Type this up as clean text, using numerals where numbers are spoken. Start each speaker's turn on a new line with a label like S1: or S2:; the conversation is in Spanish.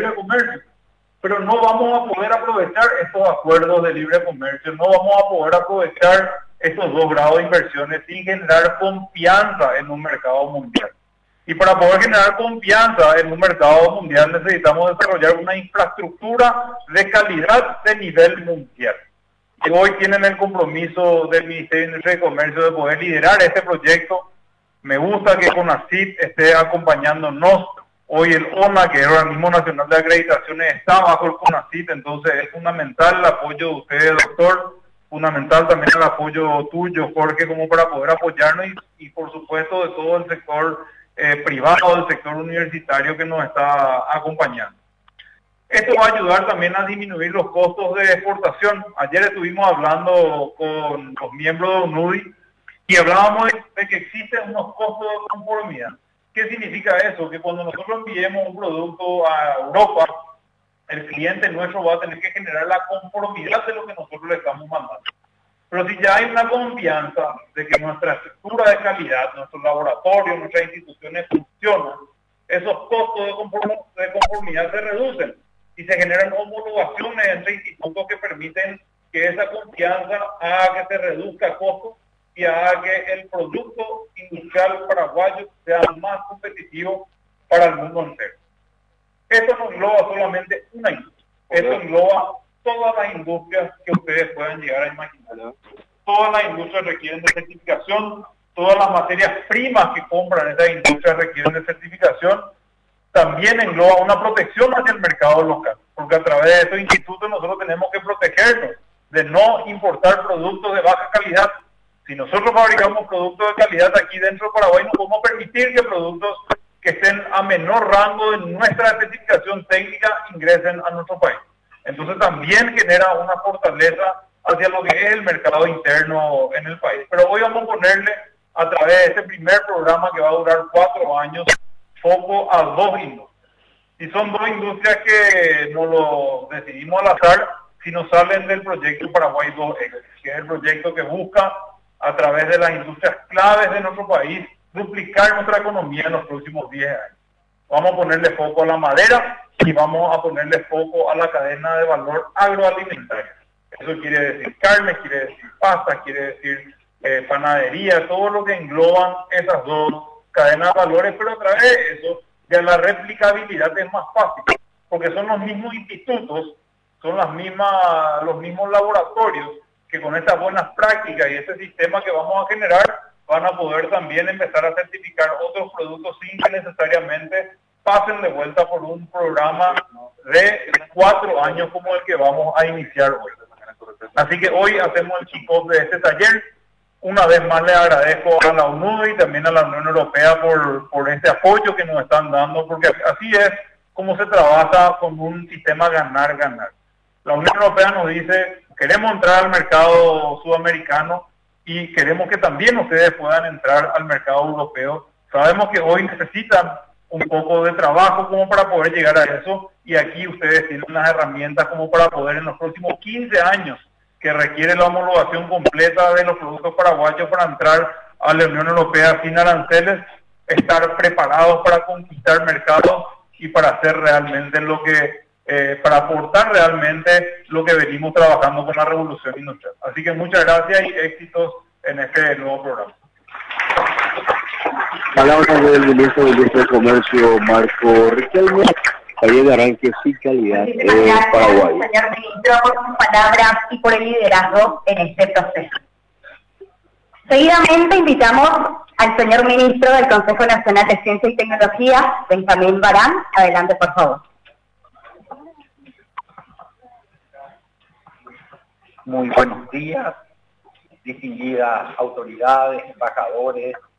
S1: libre comercio. Pero no vamos a poder aprovechar estos acuerdos de libre comercio, no vamos a poder aprovechar estos 2 grados de inversiones sin generar confianza en un mercado mundial. Y para poder generar confianza en un mercado mundial necesitamos desarrollar una infraestructura de calidad de nivel mundial. Y hoy tienen el compromiso del Ministerio de Industria y Comercio de poder liderar este proyecto. Me gusta que CONACYT esté acompañándonos. Hoy el ONA, que es el Organismo Nacional de Acreditaciones, está bajo el CONACYT, entonces es fundamental el apoyo de ustedes, doctor, fundamental también el apoyo tuyo, Jorge, como para poder apoyarnos y por supuesto de todo el sector privado, del sector universitario que nos está acompañando. Esto va a ayudar también a disminuir los costos de exportación. Ayer estuvimos hablando con los miembros de UNUDI y hablábamos de que existen unos costos de conformidad. ¿Qué significa eso? Que cuando nosotros enviemos un producto a Europa, el cliente nuestro va a tener que generar la conformidad de lo que nosotros le estamos mandando. Pero si ya hay una confianza de que nuestra estructura de calidad, nuestro laboratorio, nuestras instituciones funcionan, esos costos de conformidad se reducen y se generan homologaciones entre institutos que permiten que esa confianza haga que se reduzca costos y haga que el producto industrial paraguayo sea más competitivo para el mundo entero. Esto no engloba solamente una industria, esto engloba todas las industrias que ustedes puedan llegar a imaginar. Todas las industrias requieren de certificación, todas las materias primas que compran estas industrias requieren de certificación. También engloba una protección hacia el mercado local, porque a través de estos institutos nosotros tenemos que protegernos de no importar productos de baja calidad. Si nosotros fabricamos productos de calidad aquí dentro de Paraguay, no podemos permitir que productos que estén a menor rango de nuestra especificación técnica ingresen a nuestro país. Entonces también genera una fortaleza hacia lo que es el mercado interno en el país. Pero hoy vamos a ponerle, a través de este primer programa que va a durar 4 años, foco a 2 industrias. Y son 2 industrias que no lo decidimos al azar, sino salen del proyecto Paraguay 2X, que es el proyecto que busca, a través de las industrias claves de nuestro país, duplicar nuestra economía en los próximos 10 años. Vamos a ponerle foco a la madera y vamos a ponerle foco a la cadena de valor agroalimentaria. Eso quiere decir carne, quiere decir pasta, quiere decir panadería, todo lo que engloban esas 2 cadenas de valores, pero a través de eso ya la replicabilidad es más fácil, porque son los mismos institutos, son los mismos laboratorios que con estas buenas prácticas y este sistema que vamos a generar van a poder también empezar a certificar otros productos sin que necesariamente pasen de vuelta por un programa de 4 años como el que vamos a iniciar hoy. Así que hoy hacemos el kickoff de este taller. Una vez más le agradezco a la UNUDI y también a la Unión Europea por este apoyo que nos están dando, porque así es como se trabaja con un sistema ganar-ganar. La Unión Europea nos dice, queremos entrar al mercado sudamericano y queremos que también ustedes puedan entrar al mercado europeo. Sabemos que hoy necesitan un poco de trabajo como para poder llegar a eso, y aquí ustedes tienen unas herramientas como para poder en los próximos 15 años, que requiere la homologación completa de los productos paraguayos para entrar a la Unión Europea sin aranceles, estar preparados para conquistar mercados y para hacer realmente para aportar realmente lo que venimos trabajando con la revolución industrial. Así que muchas gracias y éxitos en este nuevo programa.
S2: Palabras del ministro de Industria y Comercio, Marco Riquelme. Taller de arranque sin calidad Paraguay.
S3: Gracias, señor ministro, por sus palabras y por el liderazgo en este proceso. Seguidamente invitamos al señor ministro del Consejo Nacional de Ciencia y Tecnología, Benjamín Barán. Adelante, por favor.
S4: Muy buenos días, distinguidas autoridades, embajadores,